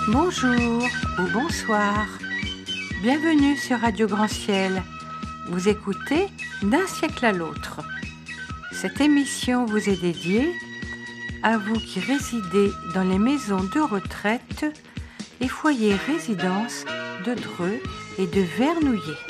Bonjour ou bonsoir, bienvenue sur Radio Grand Ciel. Vous écoutez D'un siècle à l'autre. Cette émission vous est dédiée à vous qui résidez dans les maisons de retraite et foyers résidence de Dreux et de Vernouillet.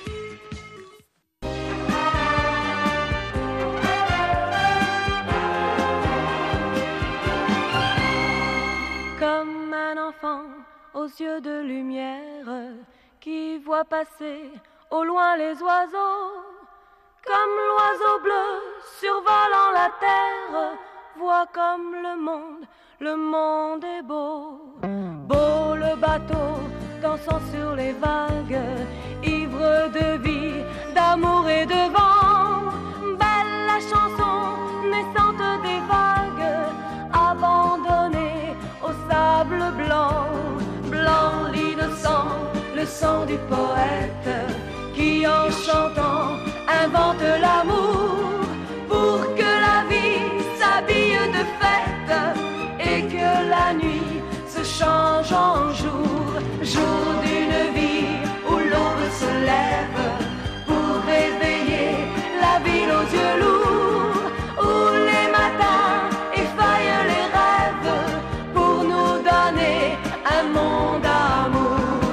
Comme un enfant aux yeux de lumière qui voit passer au loin les oiseaux, comme l'oiseau bleu survolant la terre, voit comme le monde est beau. Beau le bateau dansant sur les vagues, ivre de vie, d'amour et de vent. Belle la chanson naissante des vagues, abandonnée au sable blanc. Blanc l'innocent, le sang du poète, qui en chantant invente l'amour, pour que la vie s'habille de fête et que la nuit se change en jour. Jour d'une vie où l'aube se lève pour réveiller la ville aux yeux lourds, où les matins effeuillent les rêves pour nous donner un monde d'amour.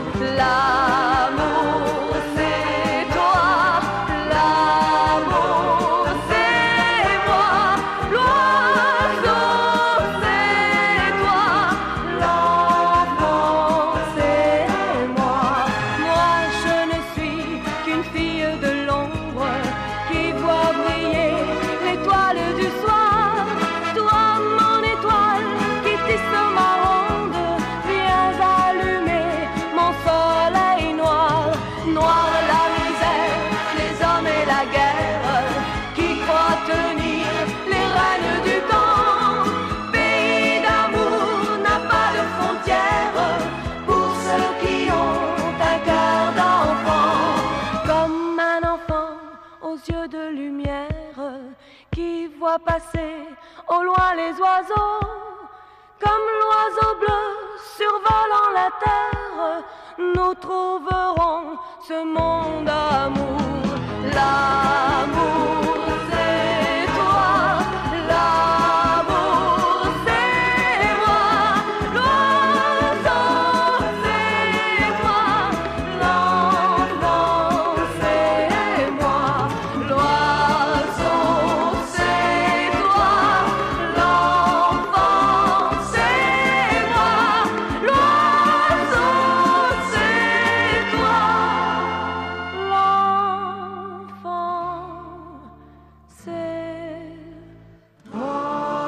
L'amour c'est toi, l'amour c'est moi, l'oiseau c'est toi, l'enfant c'est moi. Moi je ne suis qu'une fille de l'ombre qui voit briller l'étoile du soir. Toi mon étoile qui tisse ma ronde, viens allumer mon soleil noir. Noir la misère, les hommes et la guerre, qui croient tenir les rênes du temps. Pays d'amour n'a pas de frontières pour ceux qui ont un cœur d'enfant. Comme un enfant aux yeux de lumière, qui voit passer au loin les oiseaux, comme l'oiseau bleu survolant la terre, nous trouverons ce monde d'amour. L'amour c'est toi, l'amour c'est moi, l'oiseau c'est toi, l'enfant c'est moi, l'oiseau c'est toi, l'enfant c'est moi, l'oiseau c'est toi, l'enfant c'est moi.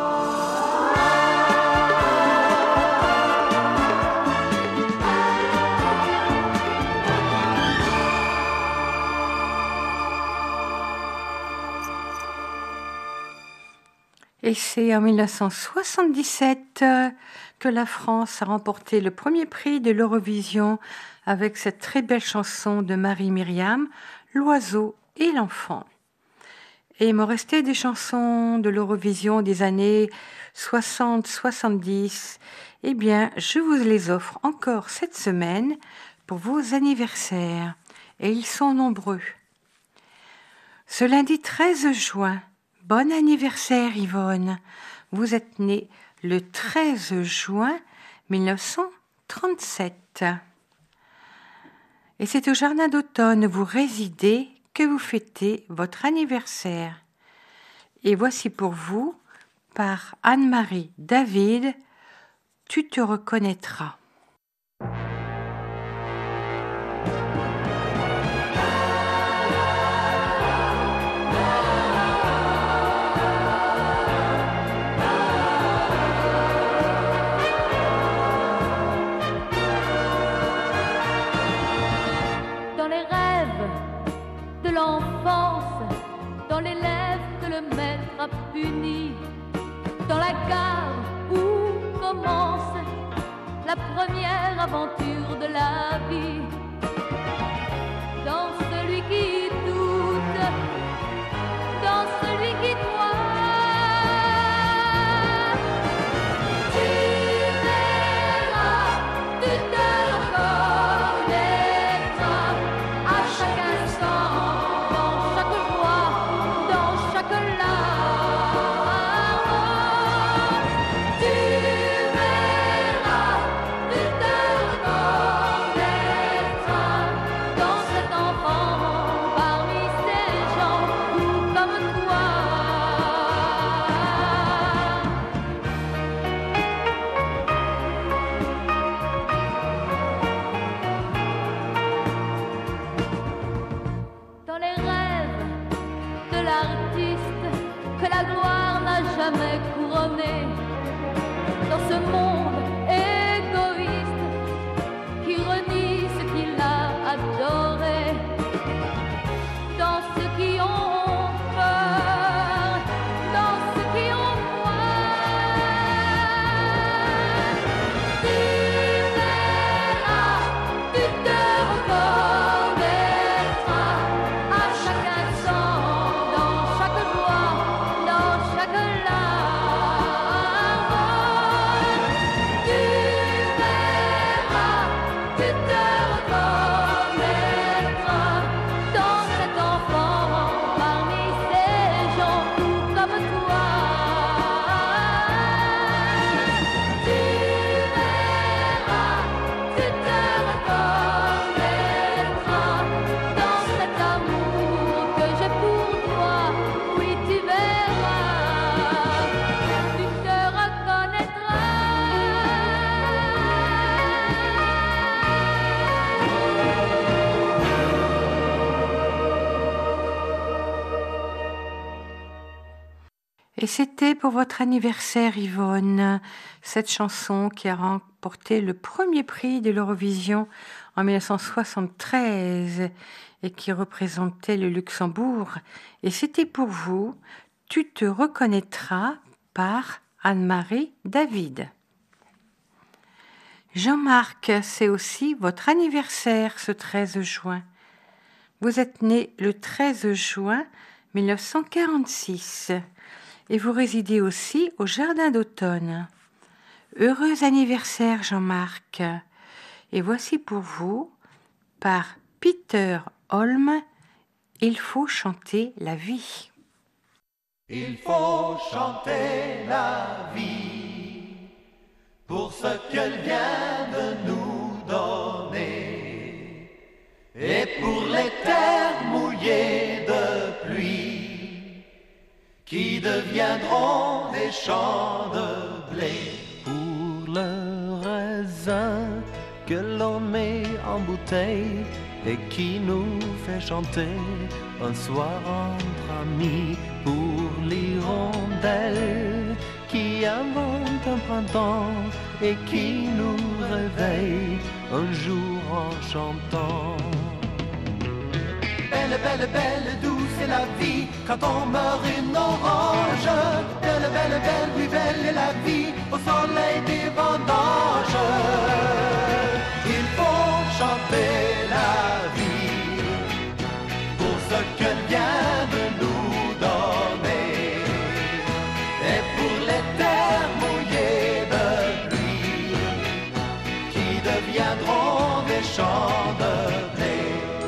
Et c'est en 1977 que la France a remporté le premier prix de l'Eurovision avec cette très belle chanson de Marie-Myriam, L'oiseau et l'enfant. Et il me restait des chansons de l'Eurovision des années 60-70. Eh bien, je vous les offre encore cette semaine pour vos anniversaires. Et ils sont nombreux. Ce lundi 13 juin, bon anniversaire Yvonne. Vous êtes née le 13 juin 1937. Et c'est au Jardin d'automne où vous résidez que vous fêtez votre anniversaire. Et voici pour vous, par Anne-Marie David, Tu te reconnaîtras. Dans les rêves de l'enfance, dans les lèvres que le maître a puni, dans la gare où commence la première aventure de la vie, dans celui qui doute, dans celui qui croit. Tu verras dans ce monde égoïste qui renie ce qu'il a adoré, dans ceux qui ont peur, dans ceux qui ont foi. Tu verras, tu te reconnaîtras à chaque instant, dans chaque joie, dans chaque larme. Tu verras, tu te reconnaîtras dans cet enfant parmi ces gens tout comme toi. Tu verras, tu te reconnaîtras dans cet amour que j'ai pour toi. Oui, tu verras, tu te reconnaîtras. Et c'était pour votre anniversaire, Yvonne, cette chanson qui a remporté le premier prix de l'Eurovision en 1973 et qui représentait le Luxembourg. Et c'était pour vous, Tu te reconnaîtras par Anne-Marie David. Jean-Marc, c'est aussi votre anniversaire ce 13 juin. Vous êtes né le 13 juin 1946 et vous résidez aussi au Jardin d'automne. Heureux anniversaire Jean-Marc. Et voici pour vous, par Peter Holm, Il faut chanter la vie. Il faut chanter la vie pour ce qu'elle vient de nous donner et pour les terres mouillées de pluie qui deviendront des champs de blé. Pour le raisin que l'on met en bouteille et qui nous fait chanter un soir entre amis. Pour l'hirondelle qui invente un printemps et qui nous réveille un jour en chantant. Belle, belle, belle, douce est la vie quand on meurt une orange. Belle, belle, belle, oui, belle est la vie au soleil des vendanges. Il faut chanter la vie pour ce qu'elle vient de nous donner et pour les terres mouillées de pluie qui deviendront des champs de blé.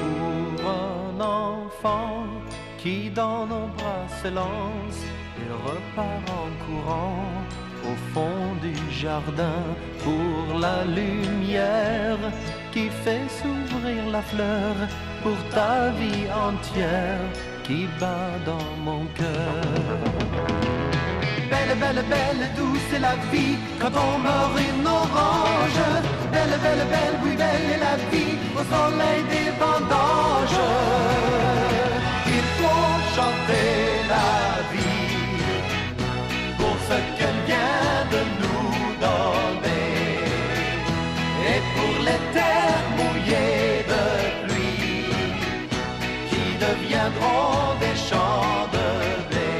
Qui dans nos bras se lance et repart en courant au fond du jardin pour la lumière qui fait s'ouvrir la fleur pour ta vie entière qui bat dans mon cœur. Belle, belle, belle, douce est la vie quand on meurt une orange. Belle, belle, belle, oui, belle est la vie au soleil des vendanges. Il faut chanter la vie pour ce qu'elle vient de nous donner et pour les terres mouillées de pluie qui deviendront des champs de blé.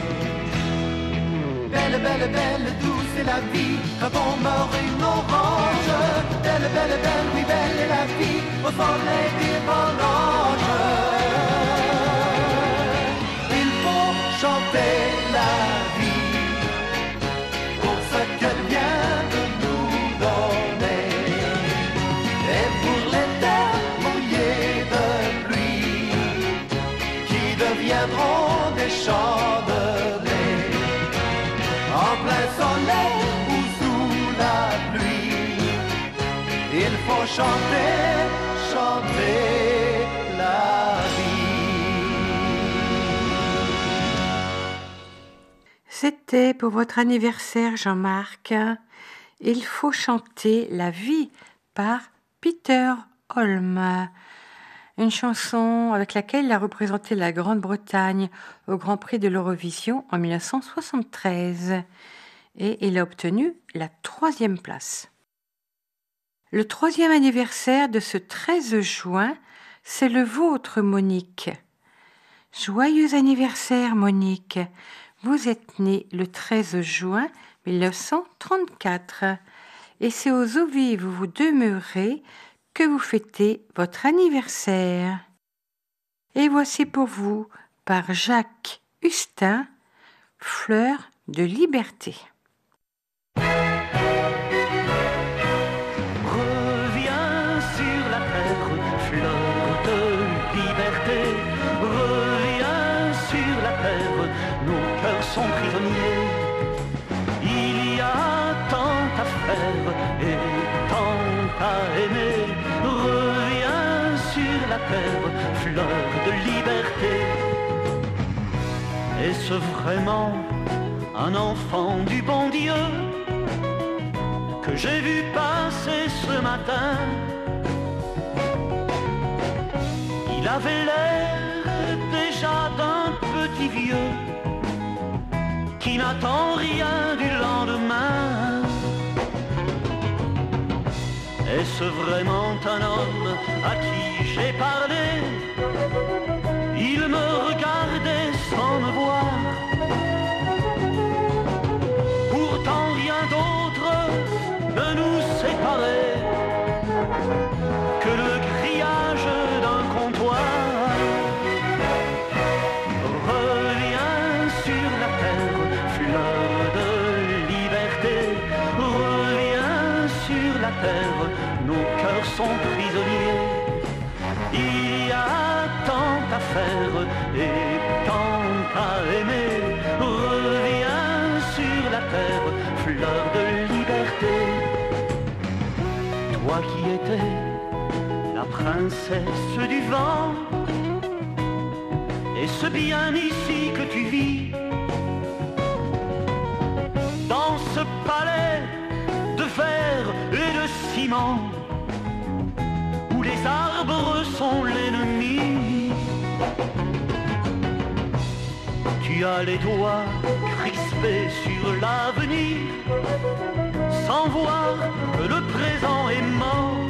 Belle, belle, belle, douce est la vie quand on meurt une orange. Belle, belle, belle, oui, belle est la vie au soleil des vendanges. Chanter la vie pour ce qu'elle vient de nous donner et pour les terres mouillées de pluie qui deviendront des champs de blé. En plein soleil ou sous la pluie, il faut chanter, chanter la vie. C'était pour votre anniversaire, Jean-Marc. Il faut chanter La vie par Peter Holm. Une chanson avec laquelle il a représenté la Grande-Bretagne au Grand Prix de l'Eurovision en 1973. et il a obtenu la 3e place. Le 3e anniversaire de ce 13 juin, c'est le vôtre, Monique. Joyeux anniversaire, Monique. Vous êtes née le 13 juin 1934 et c'est aux eaux vives où vous demeurez que vous fêtez votre anniversaire. Et voici pour vous, par Jacques Hustin, Fleur de liberté. Reviens sur la terre, fleur de liberté. Reviens sur la terre, nos cœurs sont prisonniers. Il y a tant à faire et tant à aimer. Reviens sur la terre, fleur de liberté. Est-ce vraiment un enfant du bon Dieu que j'ai vu passer ce matin? Il avait l'air déjà d'un petit vieux qui n'attend rien du lendemain. Est-ce vraiment un homme à qui j'ai parlé? Il me regardait sans me voir. Pourtant rien d'autre ne nous séparait que le grillage d'un comptoir. Reviens sur la terre, fleur de liberté. Reviens sur la terre, nos cœurs sont prisonniers. Il y a tant à faire et tant à aimer. Reviens sur la terre, fleur de liberté. Toi qui étais la princesse du vent, est-ce bien ici que tu vis? Dans ce palais de verre et de ciment où les arbres sont l'ennemi. Tu as les doigts crispés sur l'avenir, sans voir que le présent est mort.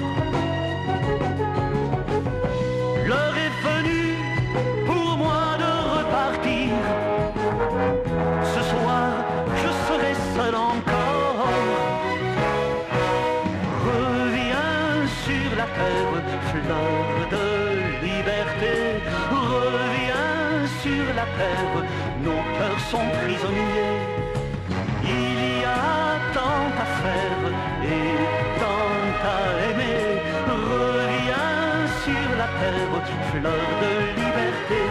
L'heure est venue pour moi de repartir. Ce soir, je serai seul encore. Reviens sur la terre, fleur de liberté. Reviens sur la terre, nos cœurs sont prisonniers. Il y a tant à faire et tant à aimer. Reviens sur la terre, fleur de liberté.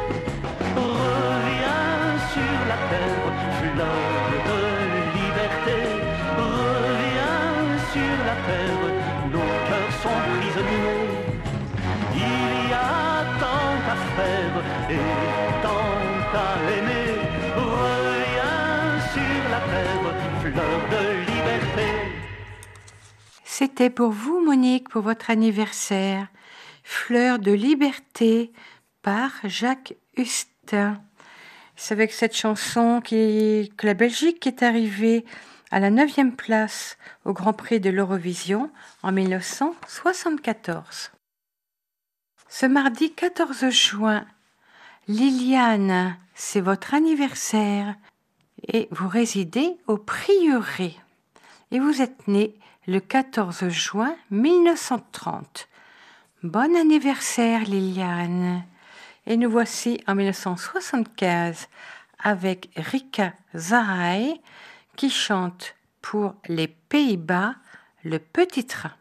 Reviens sur la terre, fleur de liberté. Reviens sur la terre, nos cœurs sont prisonniers. Il y a tant à faire et tant à aimer. Reviens sur la terre, fleur de liberté. C'était pour vous, Monique, pour votre anniversaire. Fleur de liberté par Jacques Hustin. C'est avec cette chanson que la Belgique est arrivée à la 9e place au Grand Prix de l'Eurovision en 1974. Ce mardi 14 juin, Liliane, c'est votre anniversaire et vous résidez au Prieuré. Et vous êtes née le 14 juin 1930. Bon anniversaire, Liliane. Et nous voici en 1975 avec Rika Zaraï qui chante pour les Pays-Bas le petit train.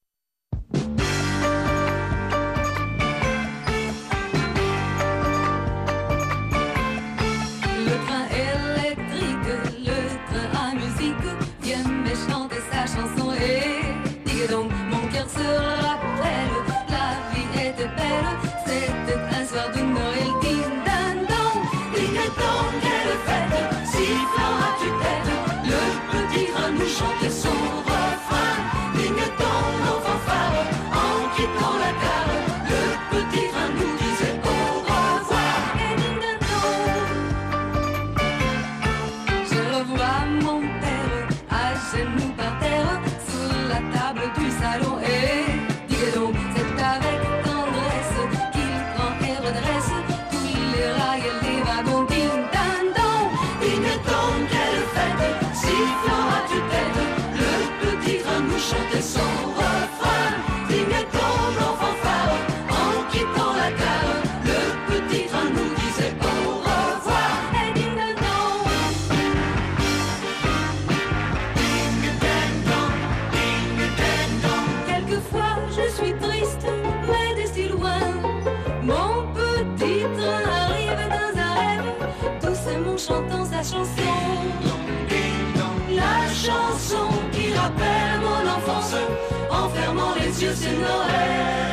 Le train électrique, le train à musique, vient me chanter sa chanson et digue donc, mon cœur se rappelle, la vie était belle, c'était un soir de Noël, ding ding dong, quelle fête, sifflant à tue-tête, le petit train nous chantait son refrain, ding dong, nos fanfares, en quittant la gare, le petit train nous disait au revoir, et ding dong. Je revois mon père rappelle mon enfance, en fermant les yeux c'est Noël.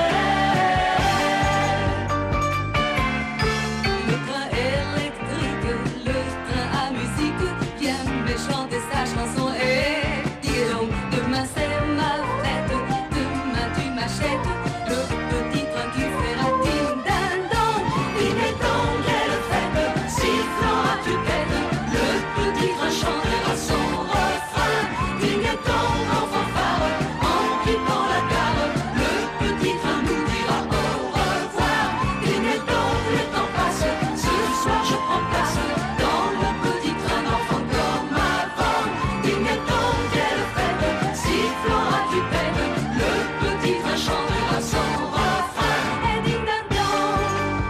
Le train électrique, le train à musique, vient me chanter sa chanson et dis donc, demain c'est ma fête, demain tu m'achètes le petit train qui fera ding ding dong, ding et dong, quelle fête, sifflant à tue-tête, le petit train chantera son refrain, ding et dong en fanfare, en quittant la gare, le petit train nous dira au revoir, ding et dong, le temps passe, ce soir je prends place dans le petit train d'enfant comme avant, ding et dong, quelle fête, sifflant à tue-tête, le petit train chantera son refrain, et ding ding dong.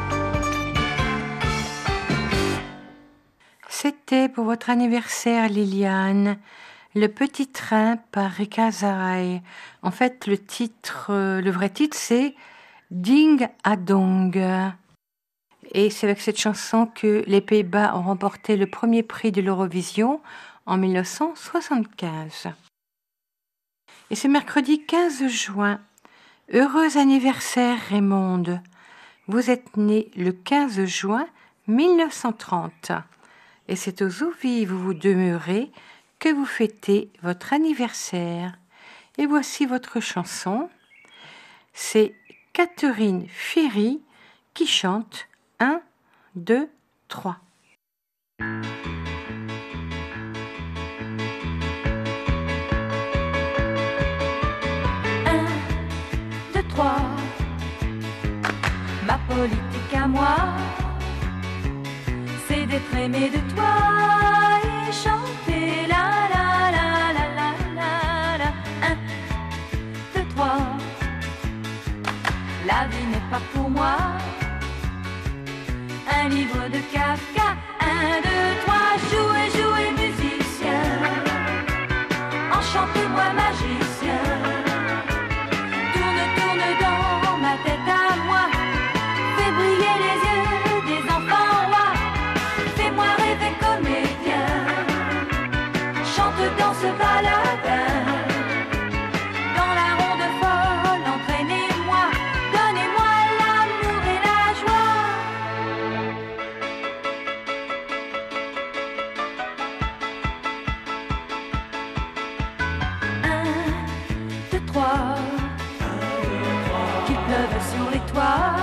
C'était pour votre anniversaire, Liliane, Le Petit Train par Rika Zaraï. En fait, le vrai titre, c'est Ding a Dong. Et c'est avec cette chanson que les Pays-Bas ont remporté le premier prix de l'Eurovision en 1975. Et ce mercredi 15 juin, heureux anniversaire Raymonde. Vous êtes né le 15 juin 1930. Et c'est aux Ouvies où vous demeurez que vous fêtez votre anniversaire. Et voici votre chanson. C'est Catherine Ferry qui chante 1, 2, 3. 2, 3. Ma politique à moi, c'est d'être aimé de toi et chanter la la la la la la la. 1, 2, 3. La vie n'est pas pour moi un livre de Kafka. 1, 2, 3. Jouez, jouez musicien, enchantez-moi magicien. Tourne, tourne dans ma tête à moi, fais briller les yeux des enfants rois. Fais-moi rêver comédien, chante dans ce baladin. Dans la ronde folle, entraînez-moi, donnez-moi l'amour et la joie. 1, 2, 3. Qu'il pleuve sur les toits,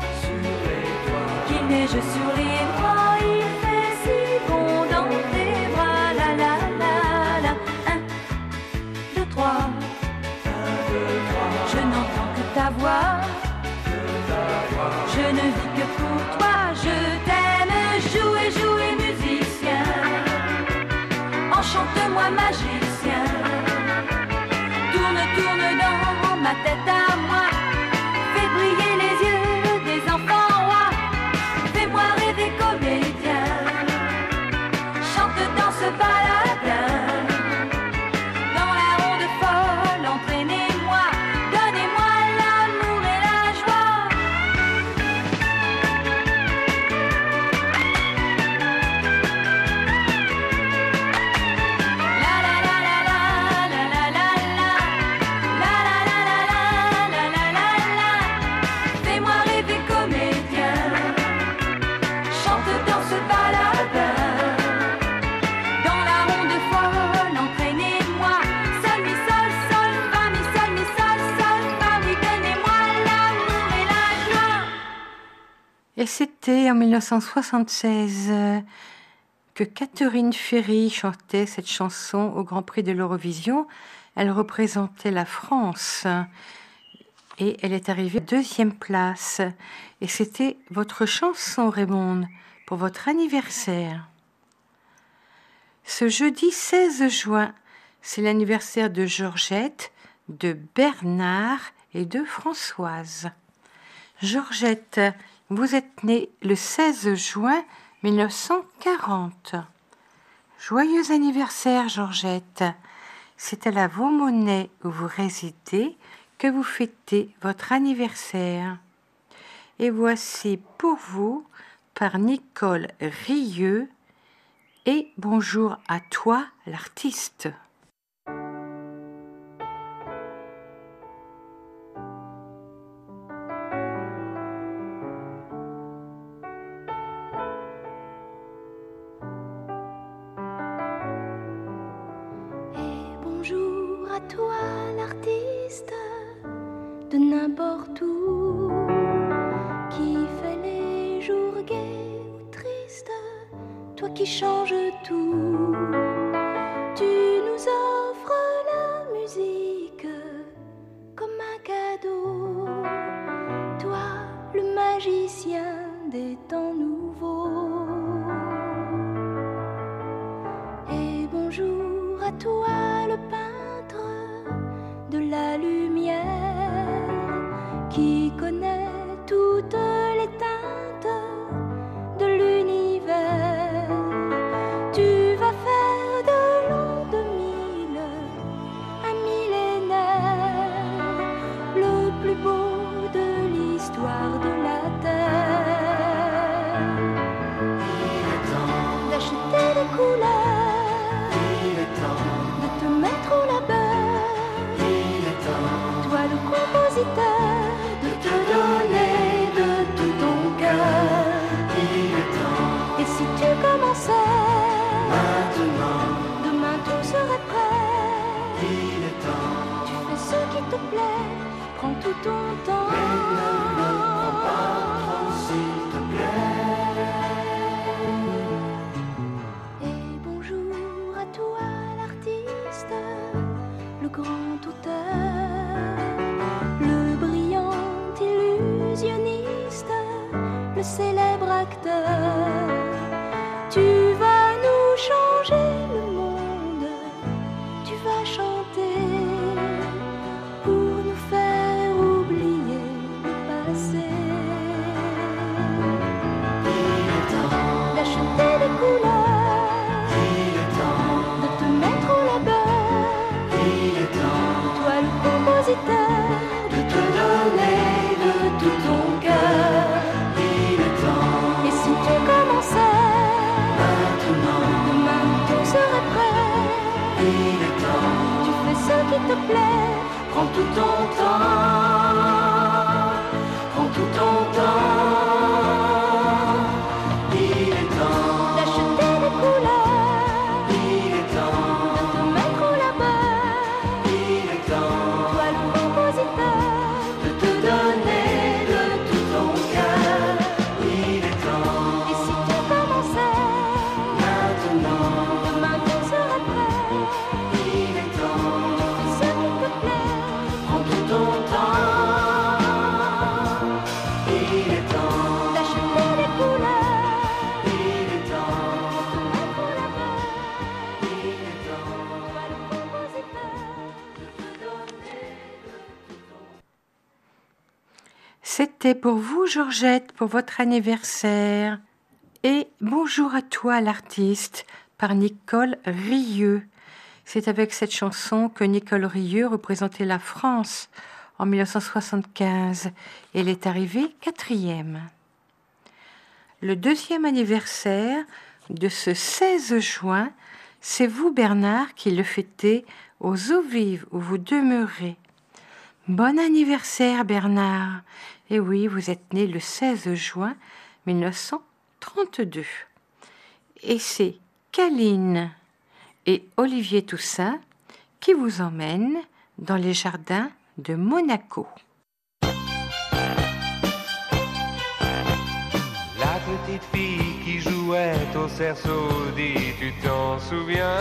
qu'il neige sur les bras, il fait si bon dans tes bras. La la la la. 1, 2, 3. Je n'entends que ta voix, je ne vis que pour toi. Je t'aime, jouez, jouez musicien, enchante-moi magicien. Tourne, tourne dans ma tête à moi, fais briller les yeux des enfants rois. Fais-moi rêver comédien, chante dans ce baladin. Dans la ronde folle, entraînez-moi, donnez-moi l'amour et la joie. La la la la la la la la la. La la la la la la la la la. Fais-moi rêver comédien, chante dans ce baladin. Dans la ronde folle, entraînez-moi. Sol, mi, sol, sol, fa, mi, sol, fa, mi. Donnez-moi l'amour et la joie. Et c'était en 1976 que Catherine Ferry chantait cette chanson au Grand Prix de l'Eurovision. Elle représentait la France et elle est arrivée à 2e place. Et c'était votre chanson, Raymonde, pour votre anniversaire. Ce jeudi 16 juin, c'est l'anniversaire de Georgette, de Bernard et de Françoise. Georgette, vous êtes née le 16 juin 1940. Joyeux anniversaire, Georgette. C'est à la Vaumonnet où vous résidez que vous fêtez votre anniversaire. Et voici pour vous, par Nicole Rieux, et bonjour à toi, l'artiste. à toi l'artiste de n'importe où, qui fait les jours gais ou tristes, toi qui changes tout. Tu nous offres la musique comme un cadeau, toi le magicien des temps nouveaux. Et bonjour à toi le peintre de la lumière, qui connaît toutes les teintes de l'univers. Tu vas faire de l'an 2000 un millénaire, le plus beau de l'histoire de la terre. Il est temps D'acheter des couleurs, il est temps de te mettre au labeur, il est temps toi le compositeur, de te donner de tout ton cœur. Il est temps et si tu commençais, maintenant, demain tout serait prêt. il est temps. Tu fais ce qui te plaît, prends tout ton temps. Mais ne me prends pas trop, s'il te plaît. Et bonjour à toi l'artiste, le grand auteur, le brillant illusionniste, le célèbre acteur. Tu vas nous changer le monde, tu vas chanter pour nous faire oublier le passé. Il est temps, D'acheter des couleurs, il est temps, de te mettre au labeur, il est temps toi le compositeur, de te donner de tout ton cœur. Il est temps, et si tu commençais, maintenant, demain tout serait prêt. il est temps. Tu fais ce qui te plaît, Prends tout ton temps, prends tout ton temps. Il est temps, d'acheter des couleurs, il est temps, de te mettre au labeur, il est temps toi le compositeur, de te donner de tout ton cœur. Il est temps, et si tu commençais, maintenant, demain tout serait prêt. il est temps. Fais ce qui te plaît, Prends tout ton temps, il est temps, d'acheter des couleurs, il est temps, de te mettre au labeur, il est temps. toi le compositeur. C'était pour vous, Georgette, pour votre anniversaire. Et bonjour à toi, l'artiste, par Nicole Rieu. C'est avec cette chanson que Nicole Rieu représentait la France en 1975. Elle est arrivée 4e. Le 2e anniversaire de ce 16 juin, c'est vous, Bernard, qui le fêtez aux eaux vives où vous demeurez. Bon anniversaire, Bernard. Et oui, vous êtes né le 16 juin 1932. Et c'est Caline et Olivier Toussaint qui vous emmènent dans les jardins de Monaco. La petite fille qui jouait au cerceau dit, tu t'en souviens?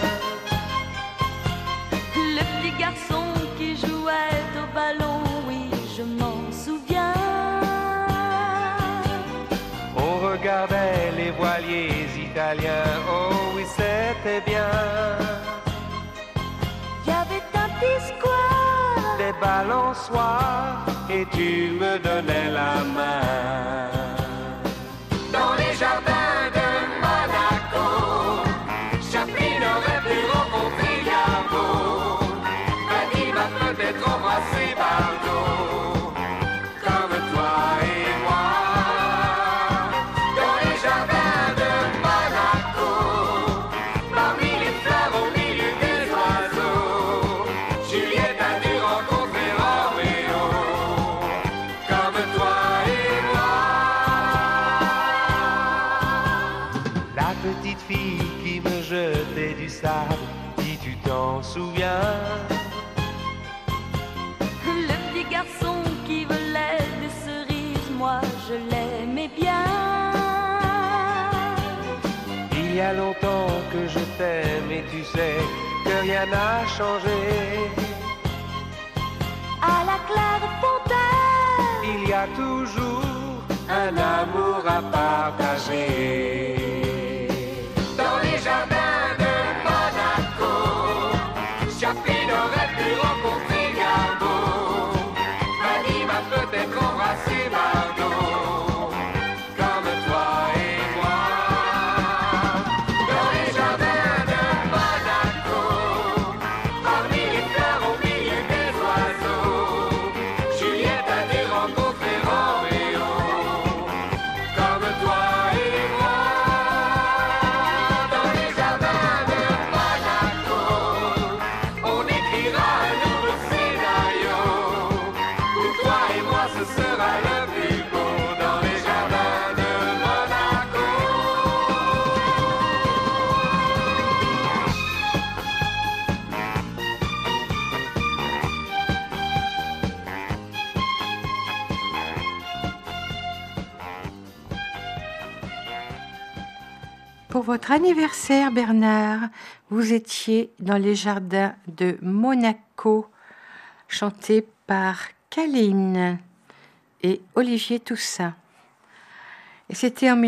Le petit garçon qui jouait au ballon, oui, je m'en souviens. On regardait les voiliers italiens, oh oui c'était bien. Il y avait un petit square, Des balançoires et tu me donnais la main. Dans les jardins de Monaco, Chaplin aurait pu rencontrer Garbo. Fanny m'a peut-être embrassé Bardot, comme toi et moi. Dans les jardins de Monaco, parmi les fleurs au milieu des oiseaux, Juliette a dû rencontrer Roméo, comme toi et moi. La petite fille qui me jetait du sable, dis tu t'en souviens? t'aime et tu sais que rien n'a changé. À la claire fontaine, Il y a toujours un amour à partager. Dans les jardins de Monaco, Chaplin aurait pu rencontrer Garbeau. Fanny m'a peut-être embrassé Bardot, comme toi et moi. Dans les jardins de Monaco, parmi les fleurs au milieu des oiseaux, Juliette a dû rencontrer Roméo, comme toi et moi. Dans les jardins de Monaco, on écrira un nouveau scénario. Pour toi et moi, ce sera le plus beau. Dans les jardins de Monaco. Pour votre anniversaire, Bernard, vous étiez dans les jardins de Monaco, chanté par Caline et Olivier Toussaint. Et c'était en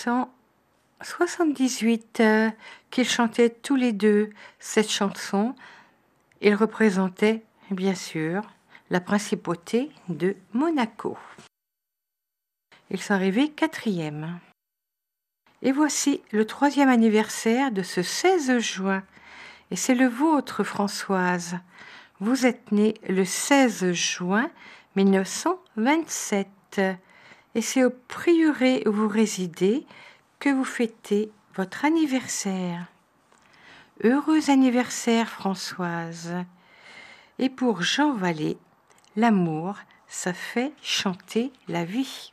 1978 qu'ils chantaient tous les deux cette chanson. Ils représentaient, bien sûr, la principauté de Monaco. Ils sont arrivés 4e. Et voici le 3e anniversaire de ce 16 juin. Et c'est le vôtre, Françoise. Vous êtes née le 16 juin 1927. Et c'est au prieuré où vous résidez que vous fêtez votre anniversaire. Heureux anniversaire, Françoise. Et pour Jean Vallée, l'amour, ça fait chanter la vie.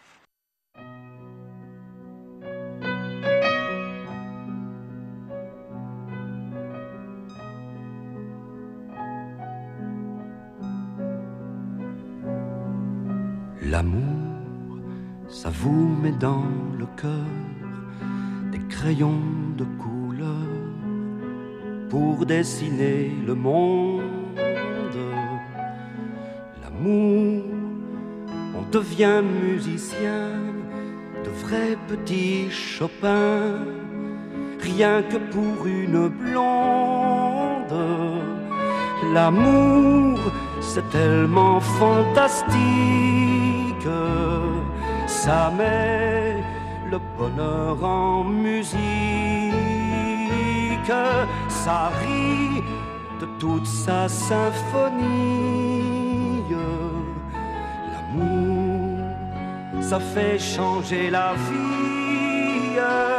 L'amour, ça vous met dans le cœur des crayons de couleur pour dessiner le monde. L'amour, on devient musicien, de vrais petits Chopin, rien que pour une blonde. L'amour, c'est tellement fantastique, ça met le bonheur en musique, ça rit de toute sa symphonie. L'amour, ça fait changer la vie.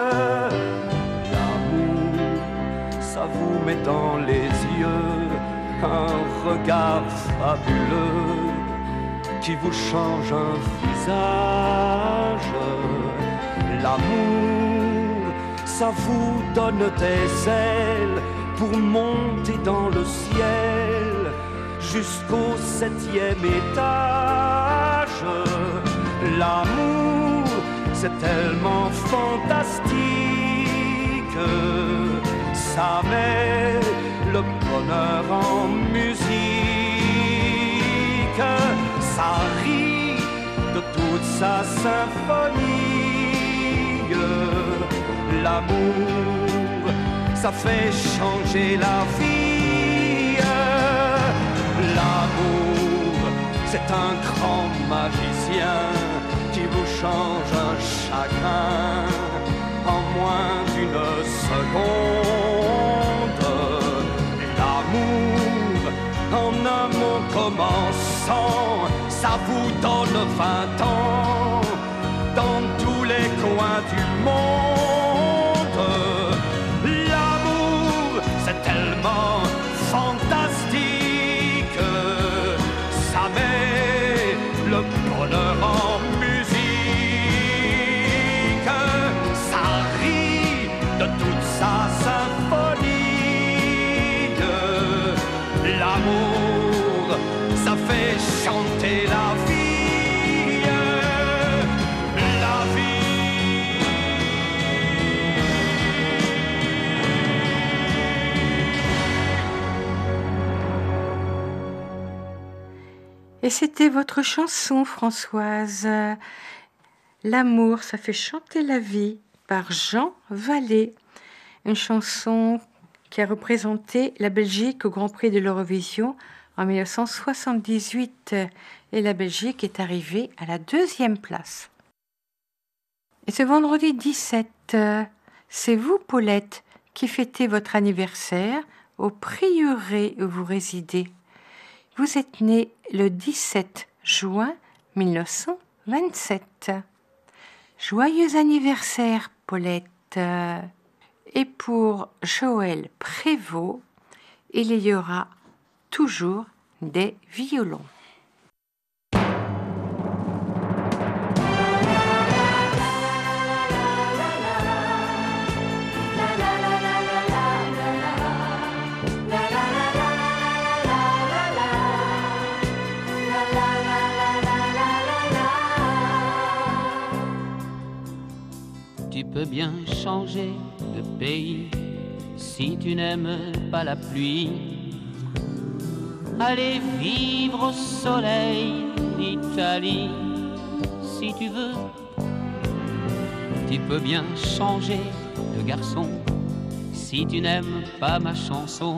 L'amour, ça vous met dans les yeux un regard fabuleux qui vous change un visage. L'amour, ça vous donne des ailes pour monter dans le ciel jusqu'au 7e étage. L'amour, c'est tellement fantastique, ça met le bonheur en musique, ça rit de toute sa symphonie. L'amour, ça fait changer la vie. L'amour, c'est un grand magicien qui vous change un chagrin en moins d'une seconde. L'amour, en un mot commençant, ça vous donne 20 ans dans tous les coins du monde. L'amour, c'est tellement fantastique, ça met le bonheur en musique, ça rit de toute sa symphonie. L'amour, ça fait chanter la vie. La vie. Et c'était votre chanson, Françoise. L'amour, ça fait chanter la vie, par Jean Vallée. Une chanson qui a représenté la Belgique au Grand Prix de l'Eurovision en 1978. Et la Belgique est arrivée à la 2e place. Et ce vendredi 17, c'est vous, Paulette, qui fêtez votre anniversaire au prieuré où vous résidez. Vous êtes née le 17 juin 1927. Joyeux anniversaire, Paulette. Et pour Joël Prévost, il y aura toujours des violons. Tu peux bien changer de pays si tu n'aimes pas la pluie. Aller vivre au soleil d'Italie si tu veux. Tu peux bien changer de garçon si tu n'aimes pas ma chanson.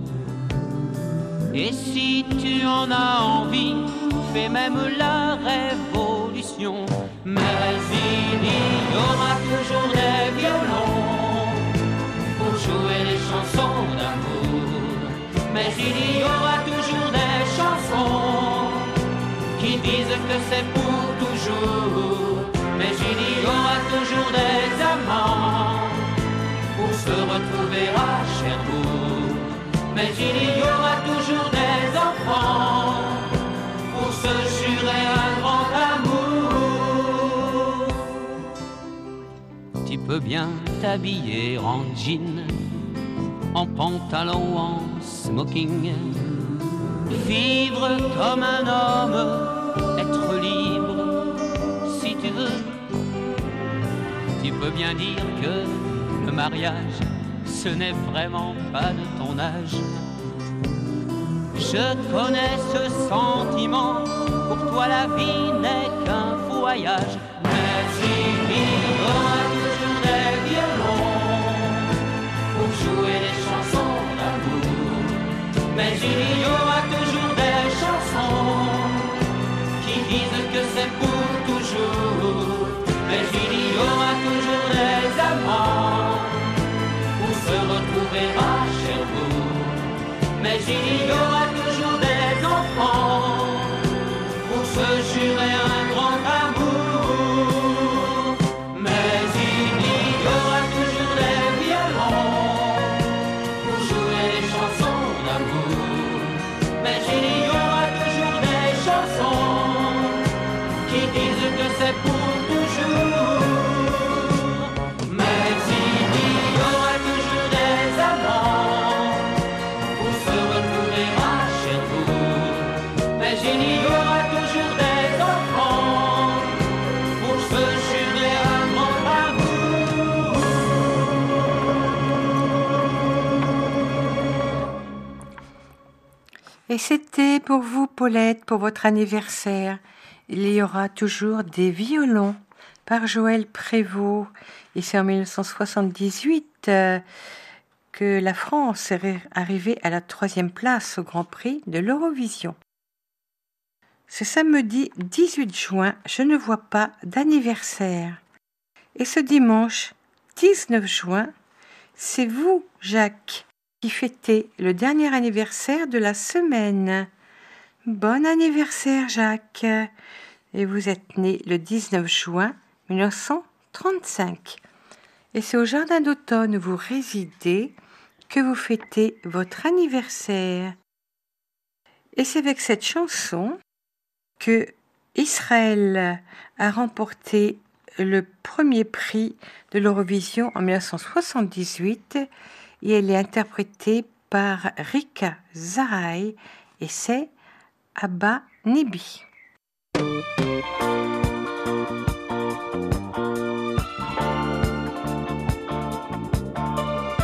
Et si tu en as envie, fais même la révolution. Mais il y aura toujours des violons pour jouer les chansons d'amour. Mais il y aura toujours des chansons qui disent que c'est pour toujours. Mais il y aura toujours des amants pour se retrouver à Cherbourg. Mais il y aura toujours des enfants pour se jurer un grand amour. Tu peux bien t'habiller en jean, en pantalon, en smoking, vivre comme un homme, être libre si tu veux. Tu peux bien dire que le mariage, ce n'est vraiment pas de ton âge. Je connais ce sentiment, pour toi la vie n'est qu'un voyage. Mais il y aura toujours des violons pour jouer les chansons d'amour. Mais il y aura toujours des chansons qui disent que c'est pour toujours. Mais il y aura toujours des amants pour se retrouver à Cherbourg. Mais il y aura toujours des enfants pour se jurer un grand amour. Mais il y aura toujours des violons pour jouer les chansons d'amour. Mais il y aura toujours des chansons qui disent que c'est pour toujours. Mais il y aura toujours des amants pour se retrouver à Cherbourg. Mais il y aura toujours des enfants pour se jurer un grand amour. Et c'était pour vous, Paulette, pour votre anniversaire. Il y aura toujours des violons par Joël Prévost. Et c'est en 1978 que la France est arrivée à la 3e place au Grand Prix de l'Eurovision. Ce samedi 18 juin, je ne vois pas d'anniversaire. Et ce dimanche 19 juin, c'est vous, Jacques, qui fêtez le dernier anniversaire de la semaine. Bon anniversaire, Jacques. Et vous êtes né le 19 juin 1935. Et c'est au Jardin d'automne où vous résidez que vous fêtez votre anniversaire. Et c'est avec cette chanson que Israël a remporté le premier prix de l'Eurovision en 1978 et elle est interprétée par Rika Zaraï et c'est Abba Nibi.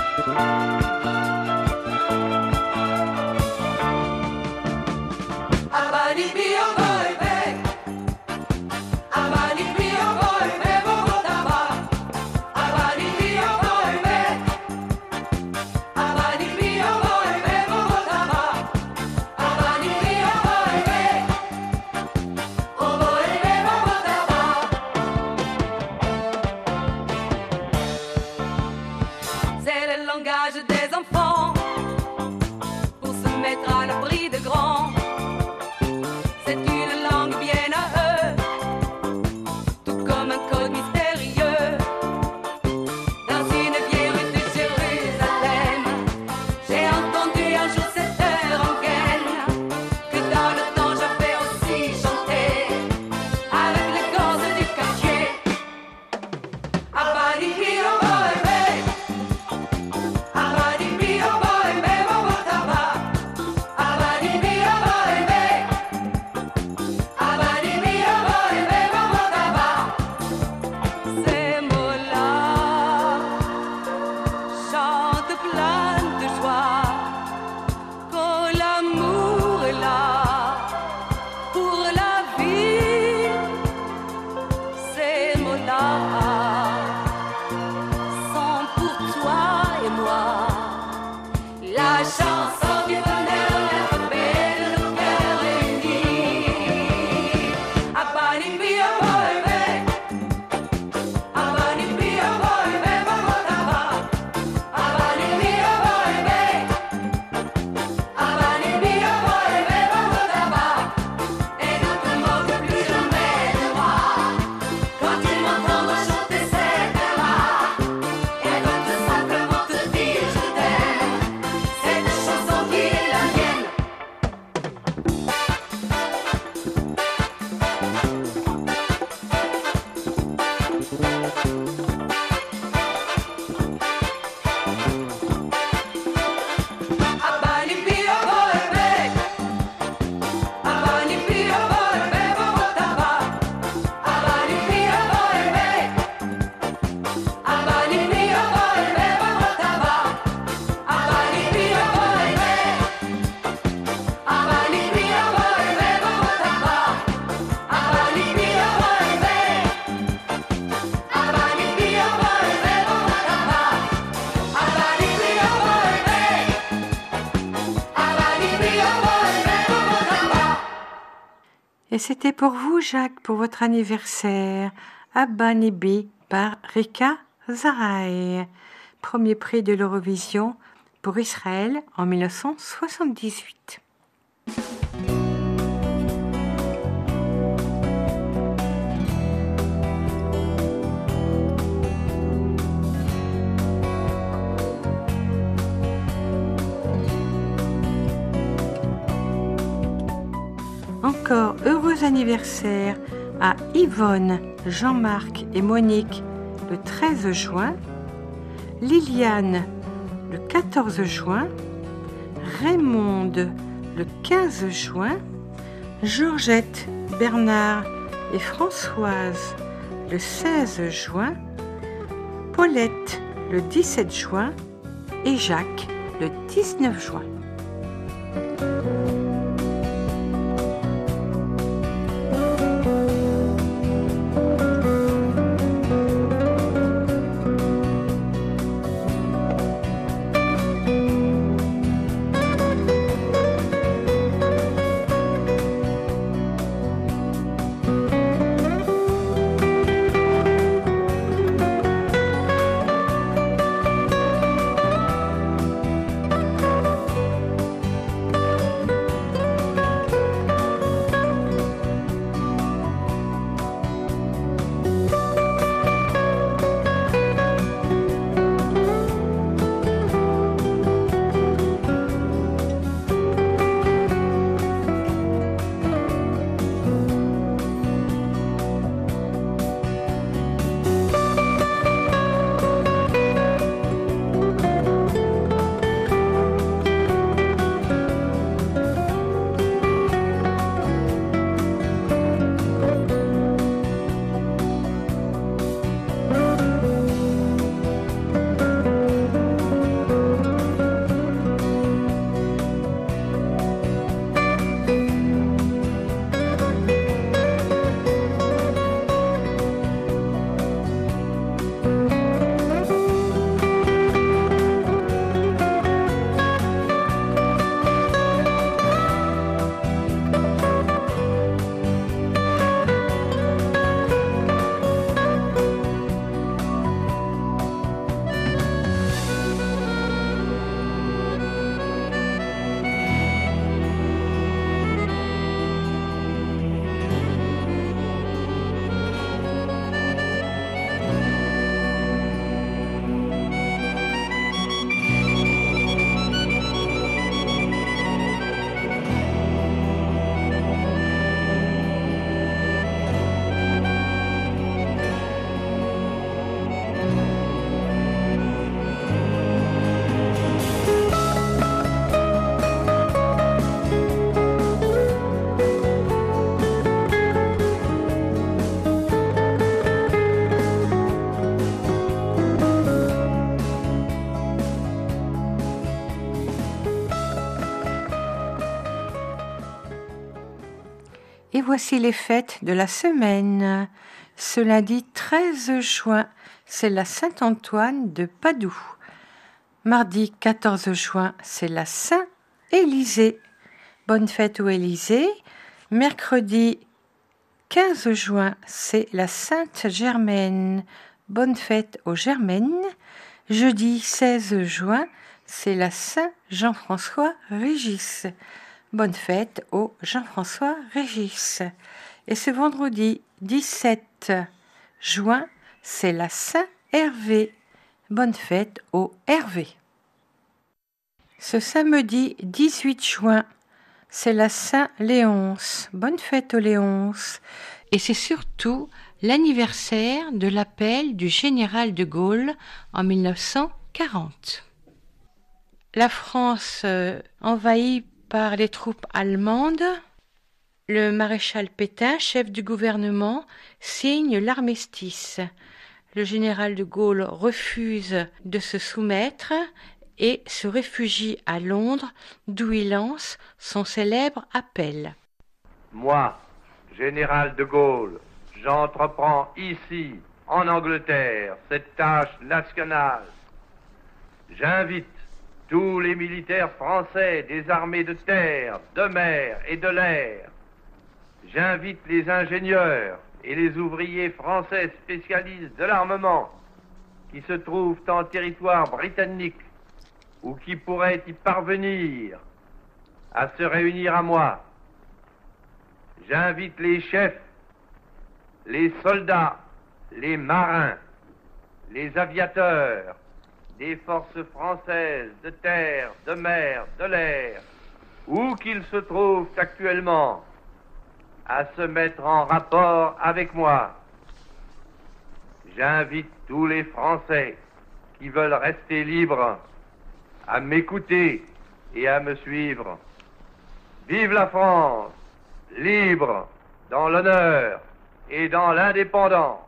Abba Et c'était pour vous, Jacques, pour votre anniversaire. Abba Nibi par Rika Zaraï. Premier prix de l'Eurovision pour Israël en 1978. Encore heureux anniversaire à Yvonne, Jean-Marc et Monique le 13 juin, Liliane le 14 juin, Raymonde le 15 juin, Georgette, Bernard et Françoise le 16 juin, Paulette le 17 juin et Jacques le 19 juin. Et voici les fêtes de la semaine. Ce lundi 13 juin, c'est la Saint-Antoine de Padoue. Mardi 14 juin, c'est la Saint-Élysée. Bonne fête aux Élysées. Mercredi 15 juin, c'est la Sainte-Germaine. Bonne fête aux Germaines. Jeudi 16 juin, c'est la Saint-Jean-François Régis. Bonne fête au Jean-François Régis. Et ce vendredi 17 juin, c'est la Saint-Hervé. Bonne fête au Hervé. Ce samedi 18 juin, c'est la Saint-Léonce. Bonne fête au Léonce. Et c'est surtout l'anniversaire de l'appel du général de Gaulle en 1940. La France envahie par les troupes allemandes, le maréchal Pétain, chef du gouvernement, signe l'armistice. Le général de Gaulle refuse de se soumettre et se réfugie à Londres, d'où il lance son célèbre appel. Moi, général de Gaulle, j'entreprends ici, en Angleterre, cette tâche nationale. J'invite tous les militaires français des armées de terre, de mer et de l'air. J'invite les ingénieurs et les ouvriers français spécialistes de l'armement qui se trouvent en territoire britannique ou qui pourraient y parvenir à se réunir à moi. J'invite les chefs, les soldats, les marins, les aviateurs, des forces françaises de terre, de mer, de l'air, où qu'ils se trouvent actuellement, à se mettre en rapport avec moi. J'invite tous les Français qui veulent rester libres à m'écouter et à me suivre. Vive la France, libre, dans l'honneur et dans l'indépendance.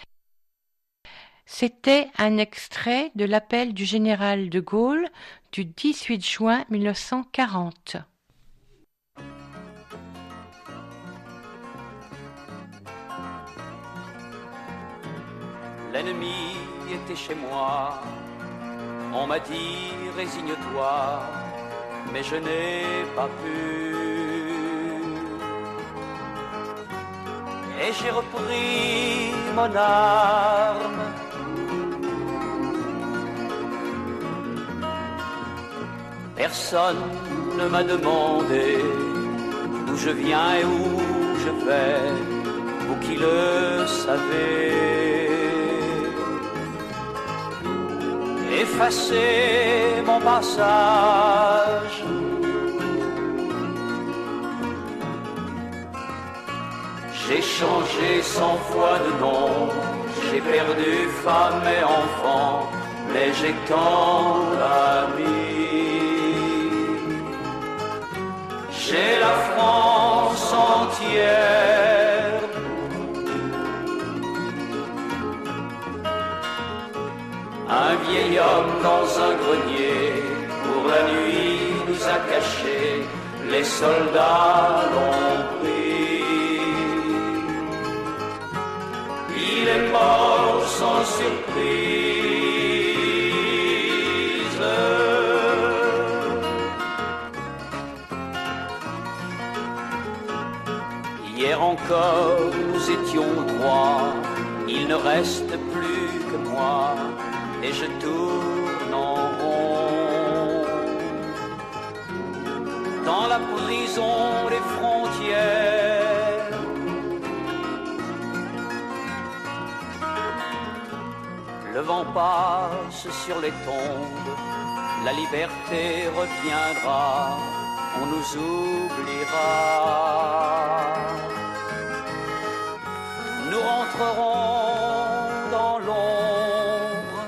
C'était un extrait de l'appel du général de Gaulle du 18 juin 1940. L'ennemi était chez moi, on m'a dit résigne-toi, mais je n'ai pas pu. Et j'ai repris mon arme. Personne ne m'a demandé d'où je viens et où je vais, vous qui le savez. Effacez mon passage. J'ai changé 100 fois de nom, j'ai perdu femme et enfant, mais j'ai tant d'amis. J'ai la France entière. Un vieil homme dans un grenier, pour la nuit nous a cachés, les soldats l'ont pris. Il est mort sans surprise. Hier encore nous étions droits, il ne reste plus que moi, et je tourne en rond. Dans la prison des frontières, le vent passe sur les tombes, la liberté reviendra, on nous oubliera. Nous rentrerons dans l'ombre.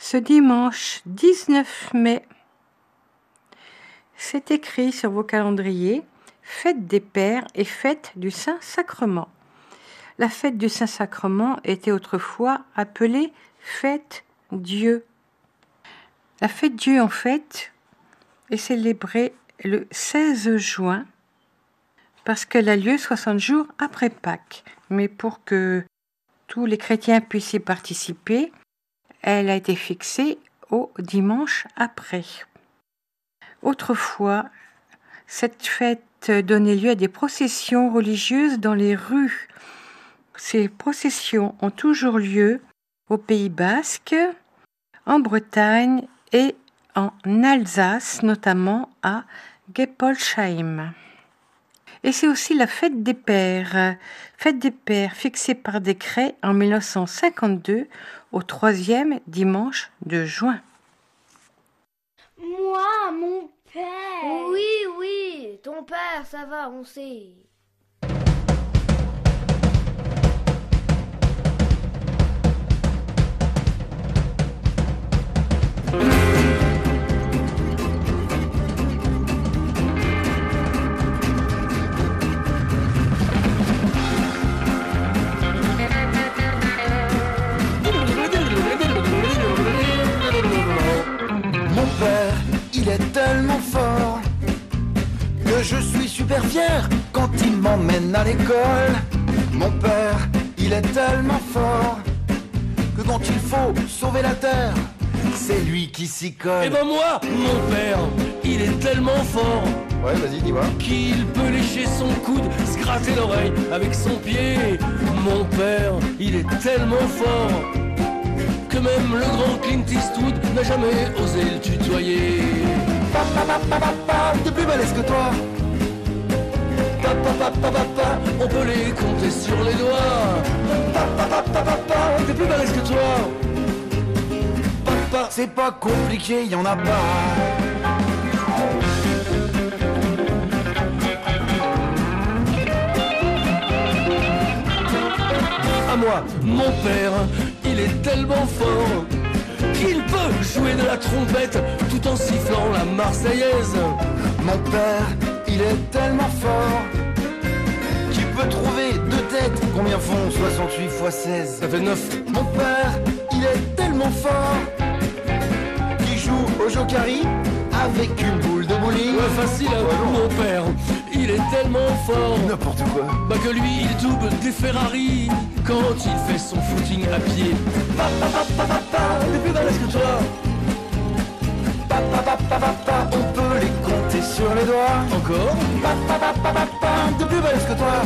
ce dimanche 19 mai. C'est écrit sur vos calendriers, fête des Pères et fête du Saint-Sacrement. La fête du Saint-Sacrement était autrefois appelée fête Dieu. La fête Dieu, en fait, est célébrée le 16 juin parce qu'elle a lieu 60 jours après Pâques. Mais pour que tous les chrétiens puissent y participer, elle a été fixée au dimanche après. Autrefois, cette fête donnait lieu à des processions religieuses dans les rues. Ces processions ont toujours lieu au Pays Basque, en Bretagne et en Alsace, notamment à Geppolsheim. Et c'est aussi la fête des Pères fixée par décret en 1952 au 3e dimanche de juin. Moi, mon père. Oui, ton père, ça va, on sait. Il est tellement fort que je suis super fier quand il m'emmène à l'école. Mon père, il est tellement fort que quand il faut sauver la terre, c'est lui qui s'y colle. Et ben moi, mon père, il est tellement fort. Ouais, vas-y, dis-moi. Qu'il peut lécher son coude, se gratter l'oreille avec son pied. Mon père, il est tellement fort que même le grand Clint Eastwood n'a jamais osé le tutoyer. Papa, t'es plus balèze que toi. Papa, on peut les compter sur les doigts. Papa, t'es plus balèze que toi. Papa, c'est pas compliqué, y en a pas. À moi, mon père, il est tellement fort qu'il peut jouer de la trompette tout en sifflant la Marseillaise. Mon père, il est tellement fort qu'il peut trouver deux têtes. Combien font 68 x 16? Ça fait 9. Mon père, il est tellement fort qu'il joue au jokari avec une boule de bowling. Ouais, facile, mon père, il est tellement fort. N'importe quoi. Bah que lui, il double des Ferrari quand il fait son footing à pied. Papa, t'es plus balèze que toi. Papa, on peut les compter sur les doigts. Encore. Papa, t'es plus balèze que toi.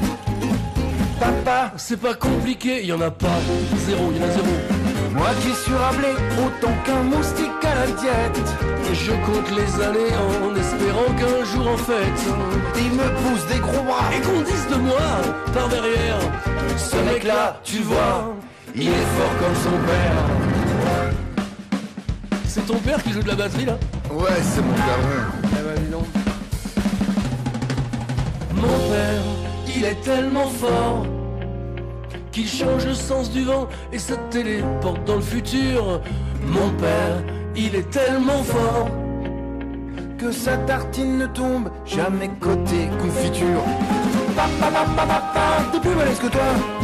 Papa, c'est pas compliqué, y en a pas. Zéro, y en a zéro. Moi qui suis rablé autant qu'un moustique à la diète. Je compte les années en espérant qu'un jour en fête il me pousse des gros bras et qu'on dise de moi par derrière: ce mec-là, tu vois, il est fort comme son père. C'est ton père qui joue de la batterie là? Ouais, c'est mon daron. Eh ben dis donc. Mon père, il est tellement fort qu'il change le sens du vent et se téléporte dans le futur. Mon père, il est tellement fort que sa tartine ne tombe jamais côté confiture. Papa, t'es plus balèze que toi.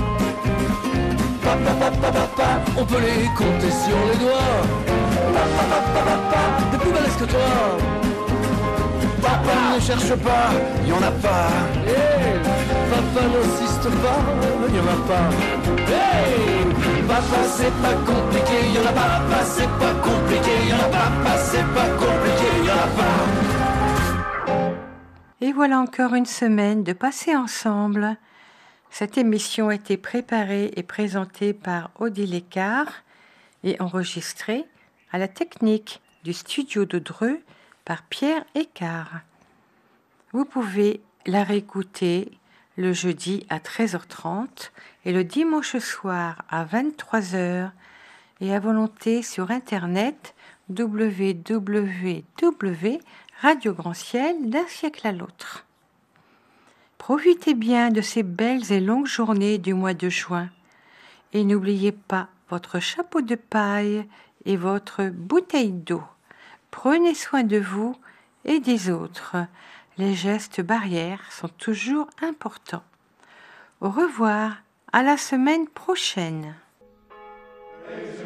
Papa, on peut les compter sur les doigts. Papa, t'es plus balèze que toi. Papa, ne cherche pas, y en a pas. Hey, papa n'insiste pas, y en a pas. Hey, papa, c'est pas compliqué, y en a pas. Papa, c'est pas compliqué, y en a pas. Papa, c'est pas compliqué, y en a pas. Et voilà encore une semaine de passer ensemble. Cette émission a été préparée et présentée par Odile Écart et enregistrée à la technique du studio de Dreux par Pierre Écart. Vous pouvez la réécouter le jeudi à 13h30 et le dimanche soir à 23h et à volonté sur internet www.radio Grand Ciel d'un siècle à l'autre. Profitez bien de ces belles et longues journées du mois de juin et n'oubliez pas votre chapeau de paille et votre bouteille d'eau. Prenez soin de vous et des autres. Les gestes barrières sont toujours importants. Au revoir, à la semaine prochaine.